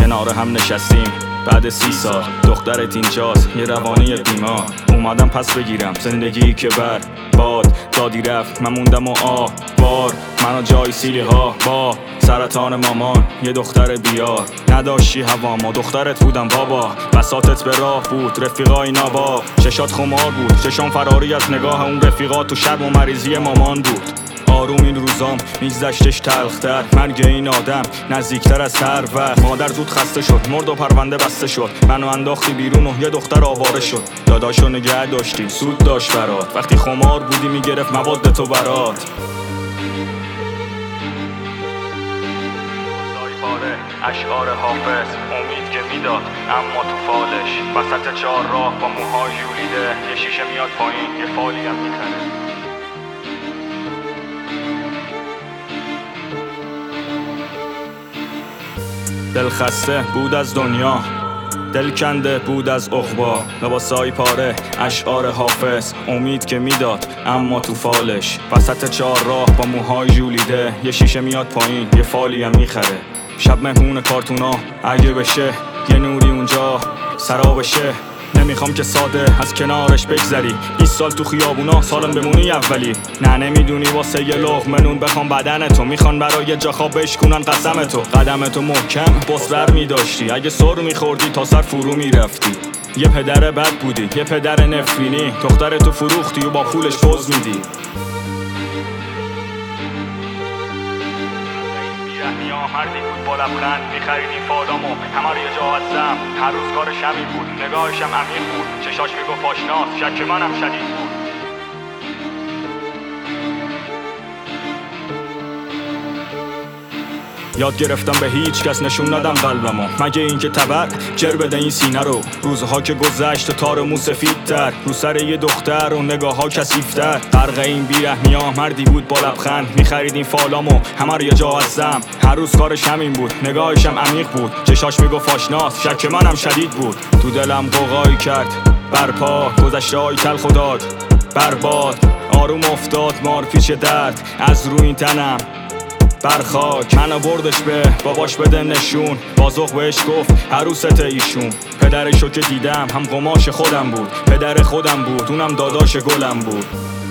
کنار هم نشستیم بعد 30 سال. دخترت اینجاست یه روانی بیمار. اومدم پس بگیرم زندگی که بر باد دادی رفت، من موندم و بار منو جای سیلی ها با سرطان مامان. یه دختر بیار نداشتی هوامو، دخترت بودم بابا. بساطت به راه بود رفیقای نابا، چشات خمار بود چشام فراری از نگاه اون رفیقا. تو شرم و مریضی مامان بود. آروم این روزام میگذشتش تلختر، مرگ این آدم نزدیکتر از هر وقت. مادر زود خسته شد مرد و پرونده بسته شد، منو انداختی بیرون و یه دختر آواره شد. داداشو نگه داشتی سود داشت برات، وقتی خمار بودی میگرفت مواد تو برات. اشعار حافظ امید که میداد اما تو فالش. وسط چهار راه با موهای ژولیده، یه شیشه میاد پایین یه فالی هم میخره. دل خسته بود از دنیا، دل کنده بود از عقبا. لباسای پاره اشعار حافظ امید که میداد اما تو فالش. وسط چهار راه با موهای ژولیده، یه شیشه میاد پایین یه فالی هم میخره. شب مهمون کارتونا اگه بشه یه نوری اونجا سرابشه. نمیخوام که ساده از کنارش بگذری، 20 سال تو خیابونا سالم بمونی اولی. نه نمیدونی واسه یه لقمه نون بخوام بدنتو، میخوان برای جا خواب بشکنن قسمتو. قدمتو محکم بسبر میداشتی، اگه سر میخوردی تا سر فرو میرفتی. یه پدر بد بودی یه پدر نفرینی، دخترتو فروختی و با پولش پوز میدی. مردی بود با لبخند میخریدی فالامو، همه رو یه جا هستم. هر روز کارش همین بود، نگاهشم عمیق بود، چشاش میگفت آشناس، شک منم شدید بود. یاد گرفتم به هیچ کس نشون ندم قلبمو، مگه اینکه تبر جر بده این سینه رو. روزها که گذشت تار مو سفیدتر، رو سر یه دختر و نگاه ها کثیف‌تر. غرق این بی‌رحمی‌ها مردی بود با لبخند میخرید این فالامو، همه رو یه جا هستم. هر روز کارش همین بود، نگاهشم عمیق بود، چشاش میگفت آشناس، شک منم شدید بود. تو دلم قوقایی کرد برپا، گذشته‌های تلخ و داد برباد. آروم افتاد مار پیش درد از روی این تنم بر خاک. منو بردش به باباش بده نشون، بازوق بهش گفت عروست ایشون. پدرشو که دیدم هم قماش خودم بود، پدر خودم بود اونم داداش گلم بود.